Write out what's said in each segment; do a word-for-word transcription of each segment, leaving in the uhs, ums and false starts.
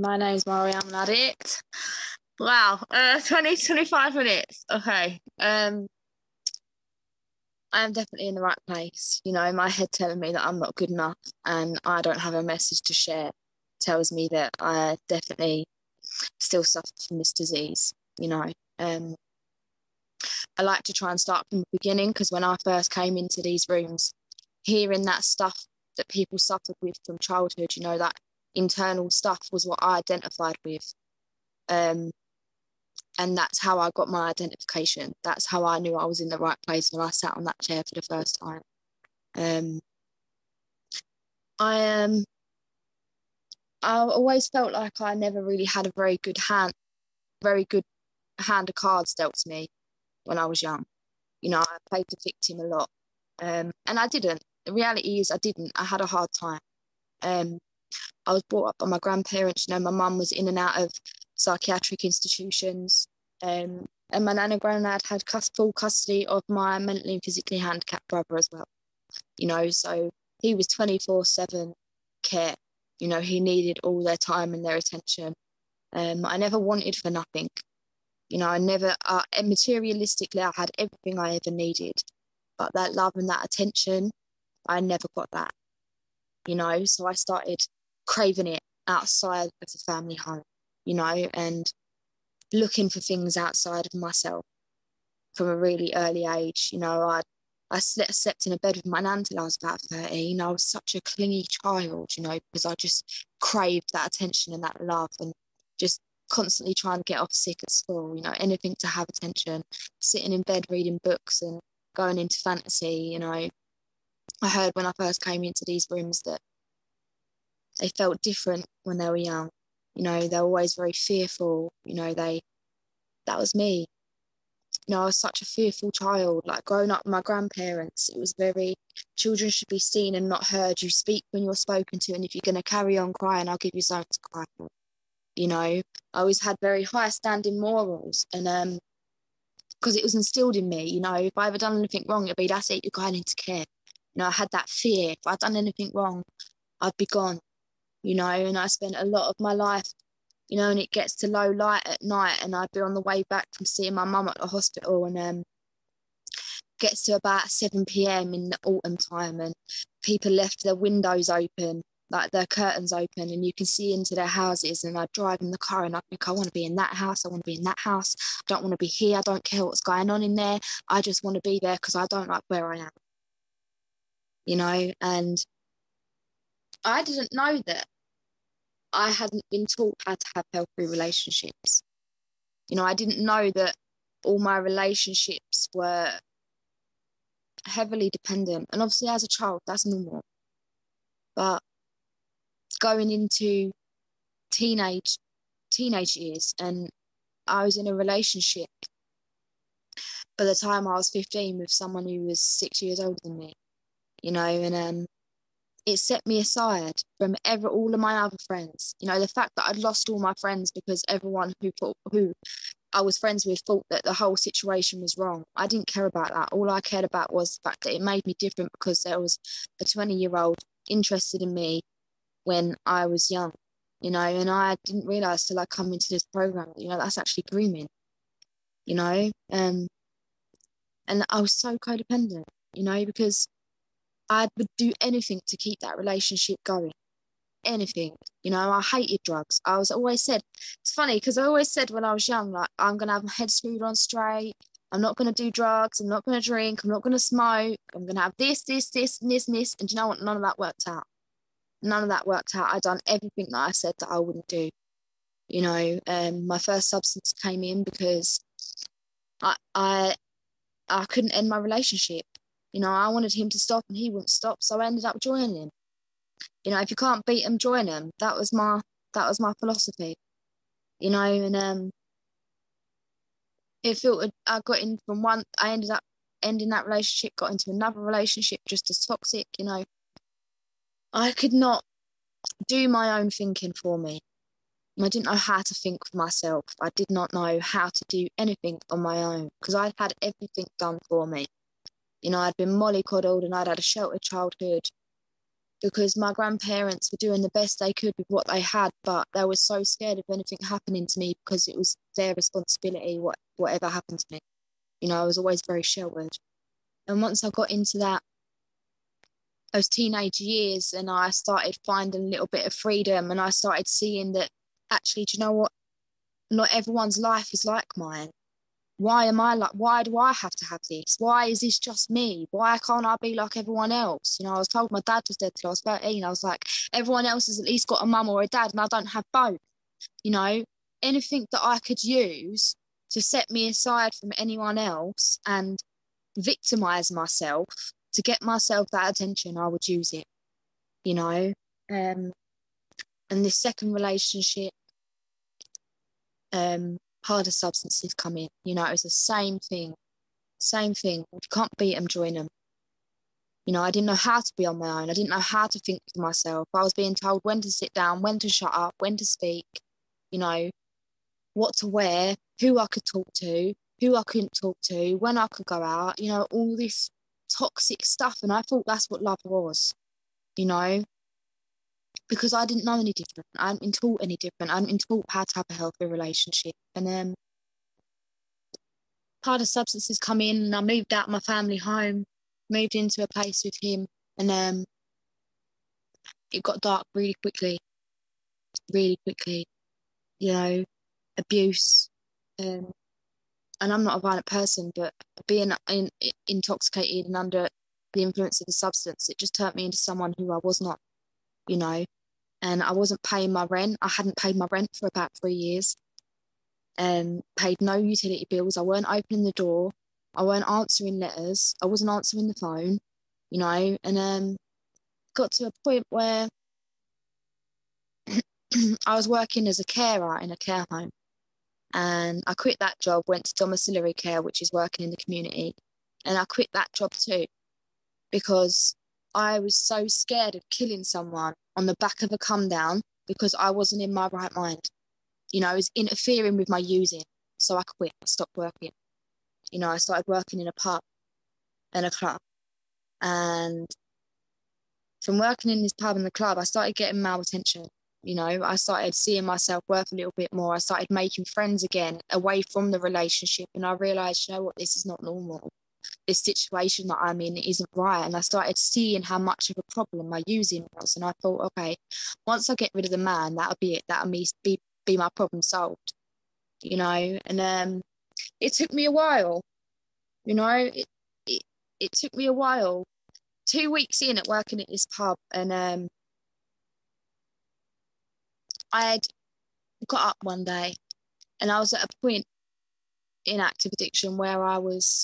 My name's Mariam Nadit. Wow, uh, twenty, twenty-five minutes. Okay. Um, I am definitely in the right place. You know, my head telling me that I'm not good enough and I don't have a message to share tells me that I definitely still suffer from this disease. You know, um, I like to try and start from the beginning because when I first came into these rooms, hearing that stuff that people suffered with from childhood, you know, that internal stuff was what I identified with. Um, and that's how I got my identification. That's how I knew I was in the right place when I sat on that chair for the first time. Um, I um, I always felt like I never really had a very good hand, very good hand of cards dealt to me when I was young. You know, I played the victim a lot, um, and I didn't. The reality is, I didn't. I had a hard time. Um, I was brought up by my grandparents. You know, my mum was in and out of psychiatric institutions. Um, and my nan and granddad had full custody of my mentally and physically handicapped brother as well. You know, so he was twenty-four seven care. You know, he needed all their time and their attention. Um, I never wanted for nothing. You know, I never, uh, materialistically, I had everything I ever needed. But that love and that attention, I never got that. You know, so I started craving it outside of the family home, you know, and looking for things outside of myself from a really early age. You know, I I slept, slept in a bed with my nan till I was about thirteen. I was such a clingy child, you know, because I just craved that attention and that love and just constantly trying to get off sick at school, you know, anything to have attention, sitting in bed reading books and going into fantasy, you know. I heard when I first came into these rooms that they felt different when they were young. You know, they were always very fearful. You know, they, that was me. You know, I was such a fearful child. Like growing up with my grandparents, it was very, children should be seen and not heard. You speak when you're spoken to, and if you're going to carry on crying, I'll give you something to cry for. You know, I always had very high standing morals, and um, because it was instilled in me. You know, if I ever done anything wrong, it'd be that's it, you're going into care. You know, I had that fear. If I'd done anything wrong, I'd be gone. You know, and I spent a lot of my life, you know, and it gets to low light at night and I'd be on the way back from seeing my mum at the hospital and um gets to about seven p.m. in the autumn time and people left their windows open, like their curtains open, and you can see into their houses, and I'd drive in the car and I'd think, I want to be in that house, I want to be in that house, I don't want to be here, I don't care what's going on in there, I just want to be there because I don't like where I am. You know, and I didn't know that I hadn't been taught how to have healthy relationships. You know, I didn't know that all my relationships were heavily dependent. And obviously as a child, that's normal. But going into teenage teenage years, and I was in a relationship by the time I was fifteen with someone who was six years older than me, you know, and um it set me aside from ever all of my other friends. You know, the fact that I'd lost all my friends because everyone who thought, who I was friends with thought that the whole situation was wrong. I didn't care about that. All I cared about was the fact that it made me different because there was a twenty-year-old interested in me when I was young, you know, and I didn't realise till I come into this program, you know, that's actually grooming, you know, um, and I was so codependent, you know, because I would do anything to keep that relationship going. Anything. You know, I hated drugs. I was always said, it's funny because I always said when I was young, like, I'm going to have my head screwed on straight. I'm not going to do drugs. I'm not going to drink. I'm not going to smoke. I'm going to have this, this, this, and this, and this. And do you know what? None of that worked out. None of that worked out. I'd done everything that I said that I wouldn't do. You know, um, my first substance came in because I, I, I couldn't end my relationship. You know, I wanted him to stop and he wouldn't stop. So I ended up joining him. You know, if you can't beat them, join them. That was my that was my philosophy. You know, and um, it felt I got in from one. I ended up ending that relationship, got into another relationship just as toxic. You know, I could not do my own thinking for me. I didn't know how to think for myself. I did not know how to do anything on my own because I'd had everything done for me. You know, I'd been mollycoddled and I'd had a sheltered childhood. because my grandparents were doing the best they could with what they had, but they were so scared of anything happening to me because it was their responsibility, what, whatever happened to me. You know, I was always very sheltered. And once I got into that, those teenage years, and I started finding a little bit of freedom, and I started seeing that actually, do you know what? Not everyone's life is like mine. Why am I like, why do I have to have this? Why is this just me? Why can't I be like everyone else? You know, I was told my dad was dead till I was thirteen. I was like, everyone else has at least got a mum or a dad, and I don't have both. You know, anything that I could use to set me aside from anyone else and victimize myself to get myself that attention, I would use it, you know. Um, and this second relationship, um, harder substances come in. You know, it was the same thing, same thing. If you can't beat them, join them. You know, I didn't know how to be on my own. I didn't know how to think for myself. I was being told when to sit down, when to shut up, when to speak, you know, what to wear, who I could talk to, who I couldn't talk to, when I could go out, you know, all this toxic stuff. And I thought that's what love was, you know, because I didn't know any different. I hadn't been taught any different. I hadn't been taught how to have a healthy relationship. And then um, harder substances come in, and I moved out of my family home, moved into a place with him, and um, it got dark really quickly, really quickly, you know, abuse. Um, and I'm not a violent person, but being in, intoxicated and under the influence of the substance, it just turned me into someone who I was not, you know. And I wasn't paying my rent. I hadn't paid my rent for about three years. Um, paid no utility bills. I weren't opening the door. I weren't answering letters. I wasn't answering the phone, you know. And um, got to a point where I was working as a carer in a care home. And I quit that job, went to domiciliary care, which is working in the community. And I quit that job too, because I was so scared of killing someone on the back of a come down because I wasn't in my right mind. You know, it was interfering with my using. So I quit, I stopped working. You know, I started working in a pub and a club. And from working in this pub and the club, I started getting male attention. You know, I started seeing myself worth a little bit more. I started making friends again away from the relationship. And I realised, you know what, this is not normal. This situation that I'm in isn't right. And I started seeing how much of a problem my using was. And I thought, okay, once I get rid of the man, that'll be it. That'll be, be, be my problem solved, you know. And um, it took me a while, you know, it, it, it took me a while. Two weeks in at working at this pub, and um, I had got up one day and I was at a point in active addiction where I was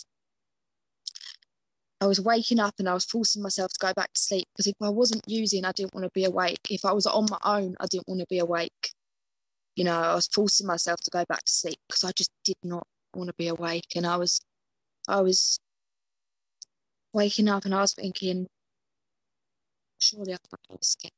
I was waking up and I was forcing myself to go back to sleep, because if I wasn't using, I didn't want to be awake. If I was on my own, I didn't want to be awake. You know, I was forcing myself to go back to sleep because I just did not want to be awake. And I was I was waking up and I was thinking, surely I can't do this again.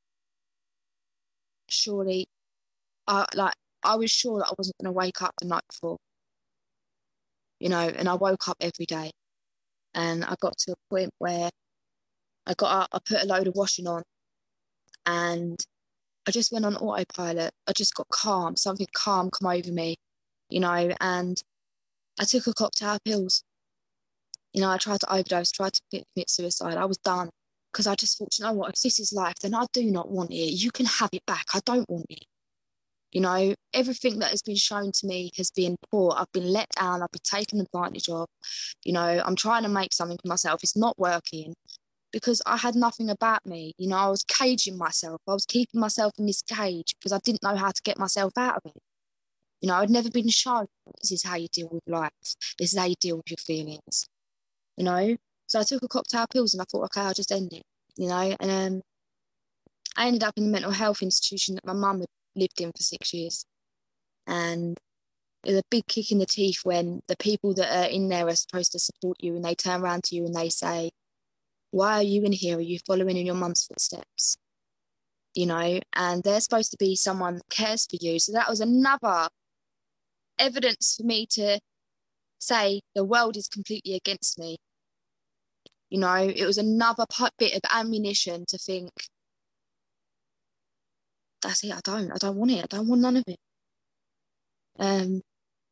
Surely I like I was sure that I wasn't going to wake up the night before. You know, and I woke up every day. And I got to a point where I got up, I put a load of washing on, and I just went on autopilot. I just got calm, something calm come over me, you know, and I took a cocktail of pills. You know, I tried to overdose, tried to commit suicide. I was done, because I just thought, you know what, if this is life, then I do not want it. You can have it back. I don't want it. You know, everything that has been shown to me has been poor. I've been let down. I've been taken advantage of. You know, I'm trying to make something for myself. It's not working, because I had nothing about me. You know, I was caging myself. I was keeping myself in this cage because I didn't know how to get myself out of it. You know, I'd never been shown this is how you deal with life. This is how you deal with your feelings. You know, so I took a cocktail of pills and I thought, okay, I'll just end it. You know, and um, I ended up in the mental health institution that my mum had lived in for six years. And there's a big kick in the teeth when the people that are in there are supposed to support you, and they turn around to you and they say, why are you in here? Are you following in your mum's footsteps? You know, and they're supposed to be someone that cares for you. So that was another evidence for me to say the world is completely against me. You know, it was another bit of ammunition to think, that's it, I don't, I don't want it. I don't want none of it. Um,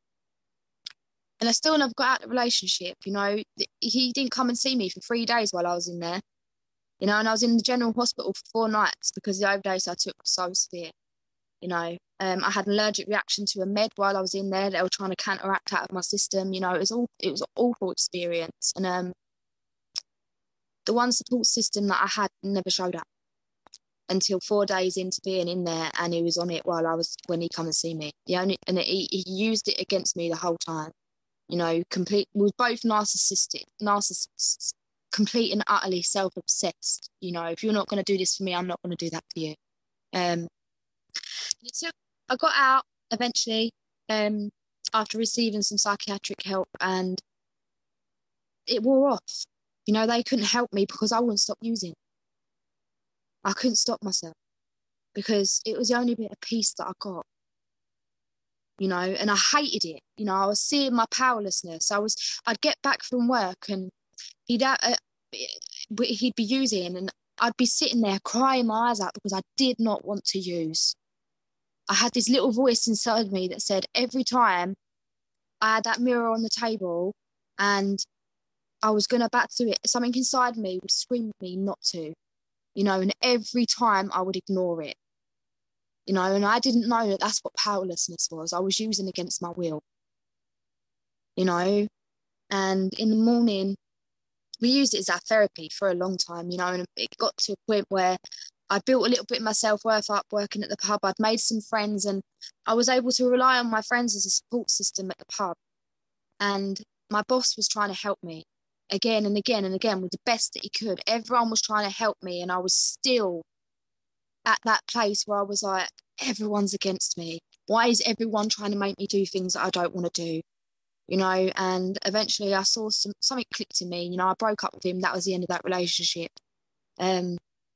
and I still never got out of the relationship, you know. He didn't come and see me for three days while I was in there, you know, and I was in the general hospital for four nights because the overdose I took was so severe, you know. Um, I had an allergic reaction to a med while I was in there. They were trying to counteract out of my system, you know. It was all, it was an awful experience. And um, the one support system that I had never showed up until four days into being in there, and he was on it while I was, when he come and see me. The only, and he, he used it against me the whole time. You know, complete, we were both narcissistic, narcissists, complete and utterly self-obsessed. You know, if you're not going to do this for me, I'm not going to do that for you. Um, so I got out eventually, um, after receiving some psychiatric help, and it wore off. You know, they couldn't help me because I wouldn't stop using. I couldn't stop myself because it was the only bit of peace that I got. You know, and I hated it. You know, I was seeing my powerlessness. I was, I'd get back from work and he'd, uh, he'd be using, and I'd be sitting there crying my eyes out because I did not want to use. I had this little voice inside me that said every time I had that mirror on the table and I was going to back to it, something inside me would scream at me not to, you know, and every time I would ignore it. You know, and I didn't know that that's what powerlessness was. I was using against my will, you know. And in the morning, we used it as our therapy for a long time, you know, and it got to a point where I built a little bit of my self-worth up working at the pub. I'd made some friends and I was able to rely on my friends as a support system at the pub. And my boss was trying to help me again and again and again with the best that he could. Everyone was trying to help me, and I was still at that place where I was like, everyone's against me. Why is everyone trying to make me do things that I don't want to do? You know, and eventually I saw some, something clicked in me. You know, I broke up with him. That was the end of that relationship. Um,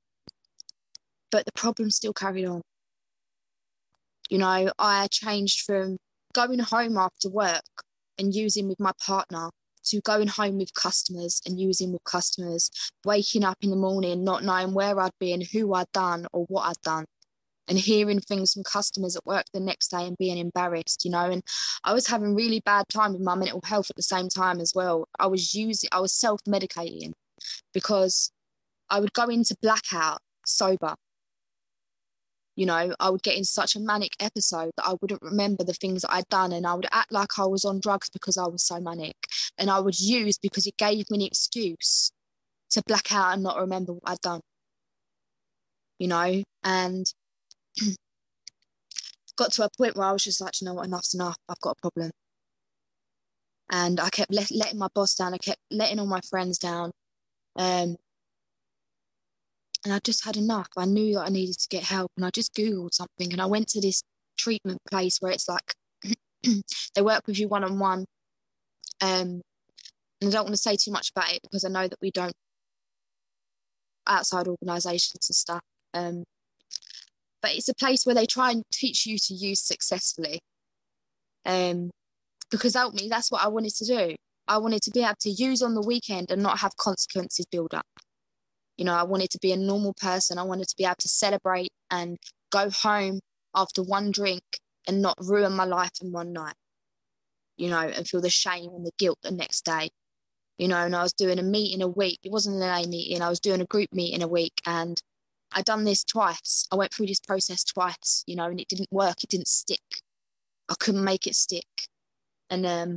but the problem still carried on. You know, I changed from going home after work and using with my partner to going home with customers and using with customers, waking up in the morning, not knowing where I'd been, who I'd done or what I'd done, and hearing things from customers at work the next day and being embarrassed, you know. And I was having really bad time with my mental health at the same time as well. I was using, I was self-medicating because I would go into blackout sober. You know, I would get in such a manic episode that I wouldn't remember the things that I'd done, and I would act like I was on drugs because I was so manic, and I would use because it gave me an excuse to black out and not remember what I'd done, you know. And got to a point where I was just like, you know what, enough's enough, I've got a problem. And I kept let, letting my boss down, I kept letting all my friends down, um, and I just had enough. I knew that I needed to get help, and I just Googled something, and I went to this treatment place where it's like they work with you one-on-one. Um, and I don't want to say too much about it because I know that we don't, outside organisations and stuff. Um, but it's a place where they try and teach you to use successfully. Um, because ultimately that's what I wanted to do. I wanted to be able to use on the weekend and not have consequences build up. You know, I wanted to be a normal person. I wanted to be able to celebrate and go home after one drink and not ruin my life in one night, you know, and feel the shame and the guilt the next day. You know, and I was doing a meeting a week. It wasn't an A meeting. I was doing a group meeting a week, and I'd done this twice. I went through this process twice, you know, and it didn't work. It didn't stick. I couldn't make it stick. And um,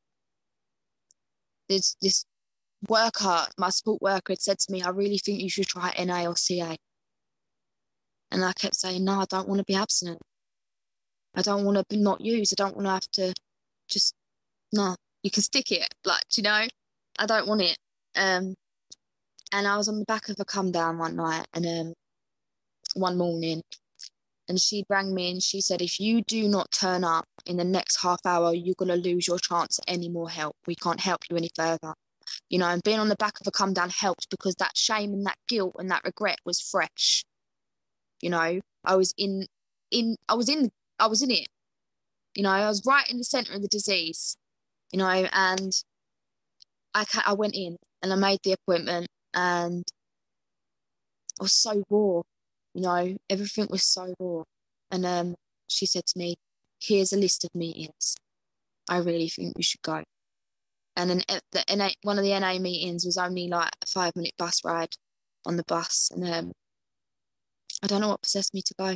there's this worker, my support worker, had said to me, I really think you should try N A or C A. And I kept saying, no, I don't want to be abstinent. I don't want to not use. I don't want to have to just, no, you can stick it. Like, you know, I don't want it. Um, and I was on the back of a come down one night and um, one morning, and she rang me and she said, if you do not turn up in the next half hour, you're going to lose your chance at any more help. We can't help you any further. You know, and being on the back of a come down helped because that shame and that guilt and that regret was fresh. You know, I was in, in, I was in, I was in it. You know, I was right in the centre of the disease, you know, and I, I went in And I made the appointment, and I was so raw, you know, everything was so raw. And um, she said to me, here's a list of meetings. I really think you should go. And then the N A, one of the N A meetings was only like a five minute bus ride on the bus. And um, I don't know what possessed me to go.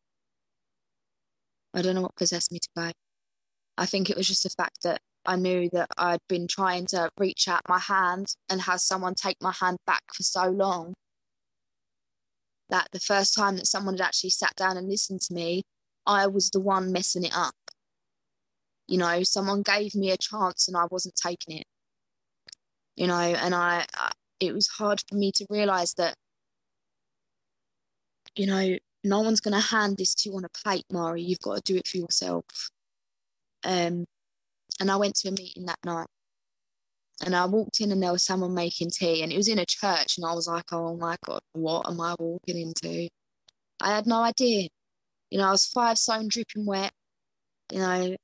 I don't know what possessed me to go. I think it was just the fact that I knew that I'd been trying to reach out my hand and have someone take my hand back for so long, that the first time that someone had actually sat down and listened to me, I was the one messing it up. You know, someone gave me a chance and I wasn't taking it. You know, and I, I it was hard for me to realise that, you know, no one's going to hand this to you on a plate, Mari. You've got to do it for yourself. Um, and I went to a meeting that night. And I walked in and there was someone making tea, and it was in a church, and I was like, oh my God, what am I walking into? I had no idea. You know, I was five stone dripping wet. You know,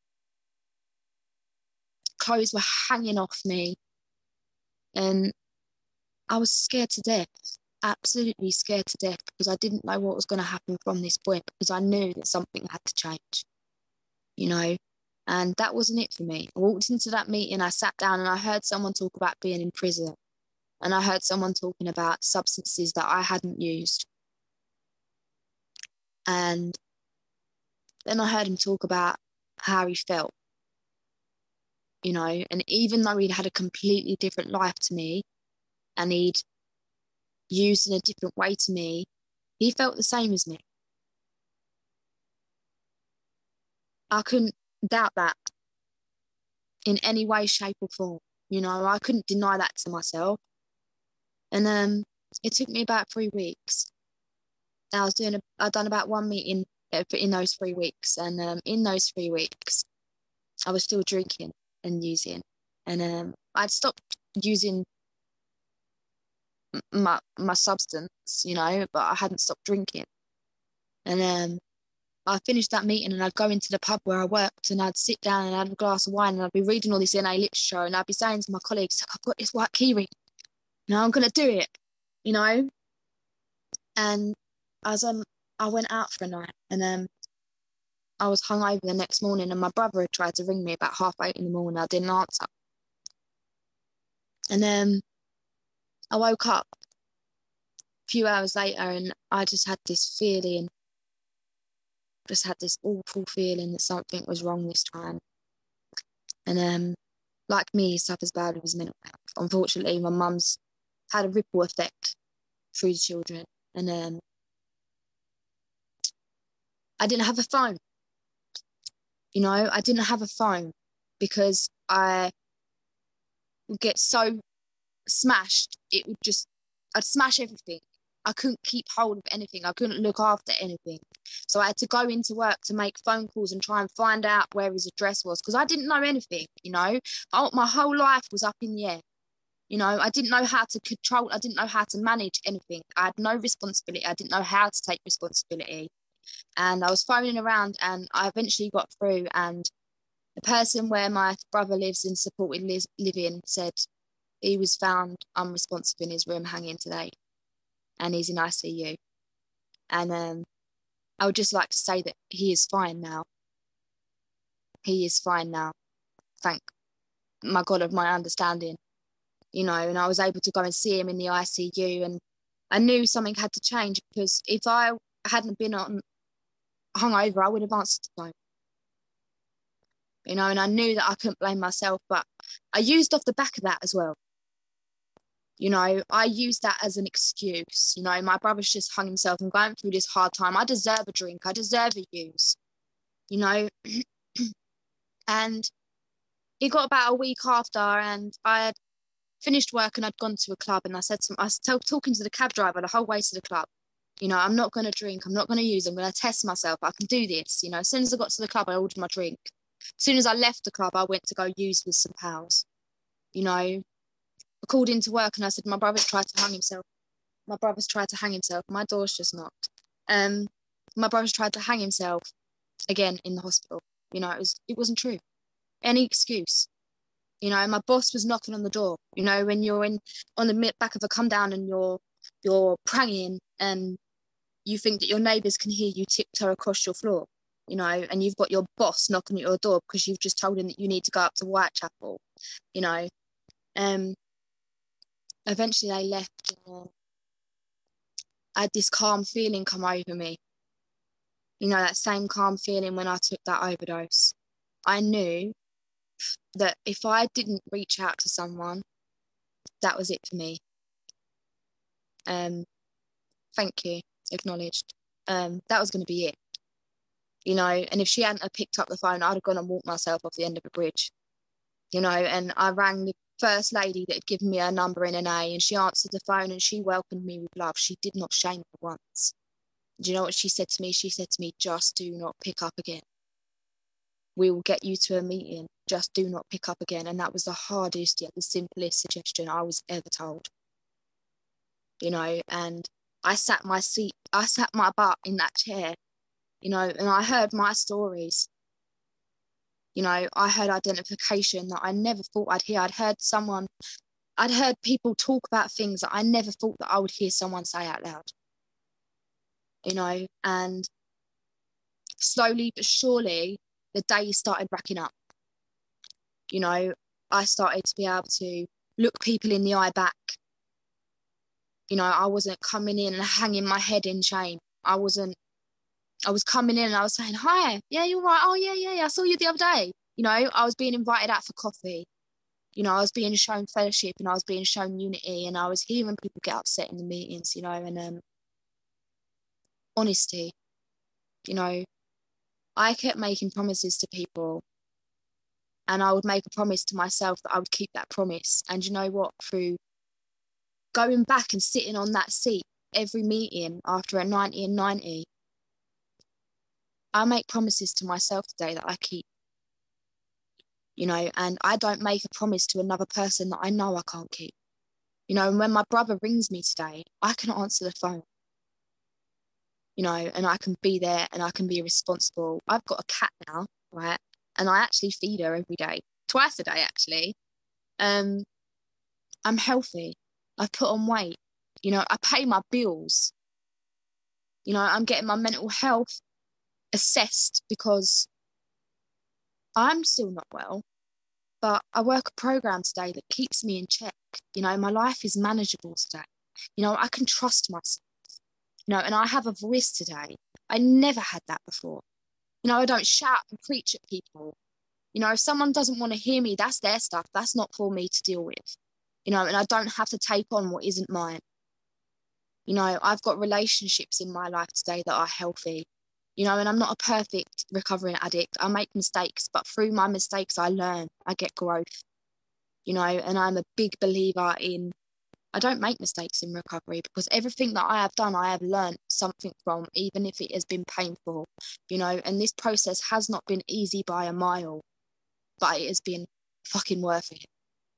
clothes were hanging off me. And I was scared to death, absolutely scared to death, because I didn't know what was going to happen from this point, because I knew that something had to change, you know. And that wasn't it for me. I walked into that meeting, I sat down and I heard someone talk about being in prison. And I heard someone talking about substances that I hadn't used. And then I heard him talk about how he felt, you know, and even though he'd had a completely different life to me and he'd used in a different way to me, he felt the same as me. I couldn't doubt that in any way, shape or form. You know, I couldn't deny that to myself. And um, it took me about three weeks. I was doing, a, I'd done about one meeting in those three weeks. And um, in those three weeks, I was still drinking and using. And um, I'd stopped using my my substance, you know, but I hadn't stopped drinking. And um, I finished that meeting and I'd go into the pub where I worked and I'd sit down and I'd have a glass of wine and I'd be reading all this N A literature and I'd be saying to my colleagues, I've got this white key ring, you know, I'm going to do it, you know. And as um, I went out for a night and um, I was hungover the next morning and my brother had tried to ring me about half eight in the morning. I didn't answer. And then um, I woke up a few hours later and I just had this feeling, just had this awful feeling that something was wrong this time. And um, like me, he suffers badly with his mental health. Unfortunately, my mum's had a ripple effect through the children. And um, I didn't have a phone. You know, I didn't have a phone because I would get so smashed. It would just, I'd smash everything. I couldn't keep hold of anything. I couldn't look after anything. So I had to go into work to make phone calls and try and find out where his address was because I didn't know anything, you know. I, my whole life was up in the air. You know, I didn't know how to control, I didn't know how to manage anything. I had no responsibility. I didn't know how to take responsibility. And I was phoning around and I eventually got through, and the person where my brother lives in supported li- living said he was found unresponsive in his room hanging today and he's in I C U. And um, I would just like to say that he is fine now. He is fine now. Thank my God of my understanding, you know, and I was able to go and see him in the I C U, and I knew something had to change because if I hadn't been on hungover, I would have answered the phone. You know, and I knew that I couldn't blame myself, but I used off the back of that as well. You know, I used that as an excuse. You know, my brother's just hung himself and going through this hard time. I deserve a drink. I deserve a use, you know. And it got about a week after and I had finished work and I'd gone to a club, and I said to him, I was t- talking to the cab driver the whole way to the club. You know, I'm not going to drink. I'm not going to use. I'm going to test myself. I can do this. You know, as soon as I got to the club, I ordered my drink. As soon as I left the club, I went to go use with some pals. You know, I called into work and I said, my brother's tried to hang himself. My brother's tried to hang himself. My door's just knocked. Um, my brother's tried to hang himself again in the hospital. You know, it was it wasn't true. Any excuse. You know, my boss was knocking on the door. You know, when you're in on the back of a come down and you're you're praying and you think that your neighbours can hear you tiptoe across your floor, you know, and you've got your boss knocking at your door because you've just told him that you need to go up to Whitechapel, you know. Um, eventually they left. And I had this calm feeling come over me. You know, that same calm feeling when I took that overdose. I knew that if I didn't reach out to someone, that was it for me. Um, thank you, acknowledged. Um, that was going to be it. You know, and if she hadn't have picked up the phone, I'd have gone and walked myself off the end of a bridge. You know, and I rang the first lady that had given me her number in an A, and she answered the phone and she welcomed me with love. She did not shame me once. Do you know what she said to me? She said to me, just do not pick up again. We will get you to a meeting. Just do not pick up again. And that was the hardest yet the simplest suggestion I was ever told. You know, and I sat my seat, I sat my butt in that chair, you know, and I heard my stories. You know, I heard identification that I never thought I'd hear. I'd heard someone, I'd heard people talk about things that I never thought that I would hear someone say out loud. You know, and slowly but surely, the days started racking up. You know, I started to be able to look people in the eye back. You know, I wasn't coming in and hanging my head in shame. I wasn't, I was coming in and I was saying, hi, yeah, you're right. Oh, yeah, yeah, yeah, I saw you the other day. You know, I was being invited out for coffee. You know, I was being shown fellowship and I was being shown unity, and I was hearing people get upset in the meetings, you know, and um, honesty. You know, I kept making promises to people, and I would make a promise to myself that I would keep that promise. And you know what? Through going back and sitting on that seat every meeting after a ninety and ninety, I make promises to myself today that I keep. You know, and I don't make a promise to another person that I know I can't keep. You know, and when my brother rings me today, I can answer the phone. You know, and I can be there and I can be responsible. I've got a cat now, right? And I actually feed her every day, twice a day, actually. Um, I'm healthy. I've put on weight. You know, I pay my bills. You know, I'm getting my mental health assessed because I'm still not well, but I work a program today that keeps me in check. You know, my life is manageable today. You know, I can trust myself. You know, and I have a voice today. I never had that before. You know, I don't shout and preach at people. You know, if someone doesn't want to hear me, that's their stuff. That's not for me to deal with. You know, and I don't have to take on what isn't mine. You know, I've got relationships in my life today that are healthy. You know, and I'm not a perfect recovering addict. I make mistakes, but through my mistakes, I learn, I get growth. You know, and I'm a big believer in, I don't make mistakes in recovery because everything that I have done, I have learned something from, even if it has been painful, you know, and this process has not been easy by a mile, but it has been fucking worth it.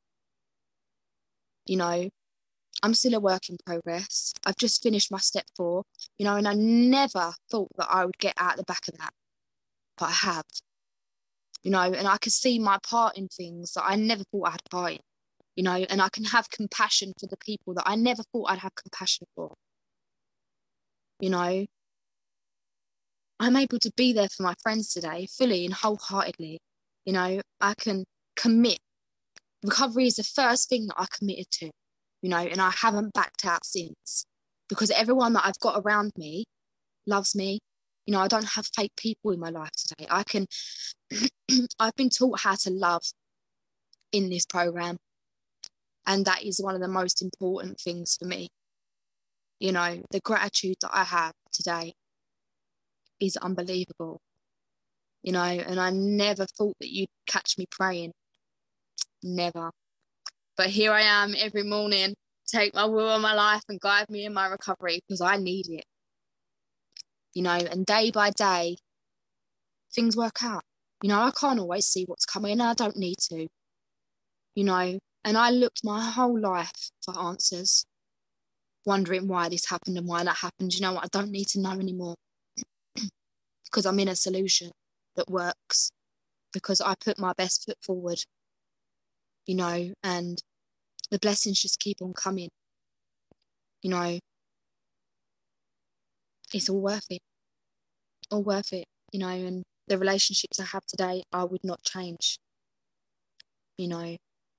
You know, I'm still a work in progress. I've just finished my step four, you know, and I never thought that I would get out the back of that, but I have, you know, and I can see my part in things that I never thought I had a part in, you know, and I can have compassion for the people that I never thought I'd have compassion for. You know, I'm able to be there for my friends today fully and wholeheartedly. You know, I can commit. Recovery is the first thing that I committed to, you know, and I haven't backed out since because everyone that I've got around me loves me. You know, I don't have fake people in my life today. I can, I've been taught how to love in this program. And that is one of the most important things for me. You know, the gratitude that I have today is unbelievable, you know, and I never thought that you'd catch me praying. Never. But here I am every morning, take my will on my life and guide me in my recovery because I need it. You know, and day by day, things work out. You know, I can't always see what's coming and I don't need to. You know, and I looked my whole life for answers, wondering why this happened and why that happened. You know what? I don't need to know anymore because I'm in a solution that works, because I put my best foot forward. you know, and the blessings just keep on coming, you know. It's all worth it, all worth it, you know, and the relationships I have today, I would not change, you know.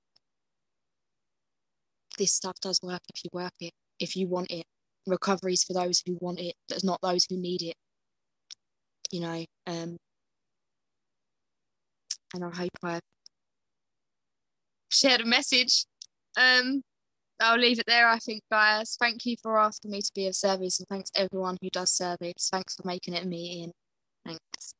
This stuff does work if you work it, if you want it. Recovery is for those who want it, that's not those who need it, you know. Um, and I hope I shared a message. Um, I'll leave it there, I think, guys. Thank you for asking me to be of service, and thanks everyone who does service. Thanks for making it a meeting. Thanks.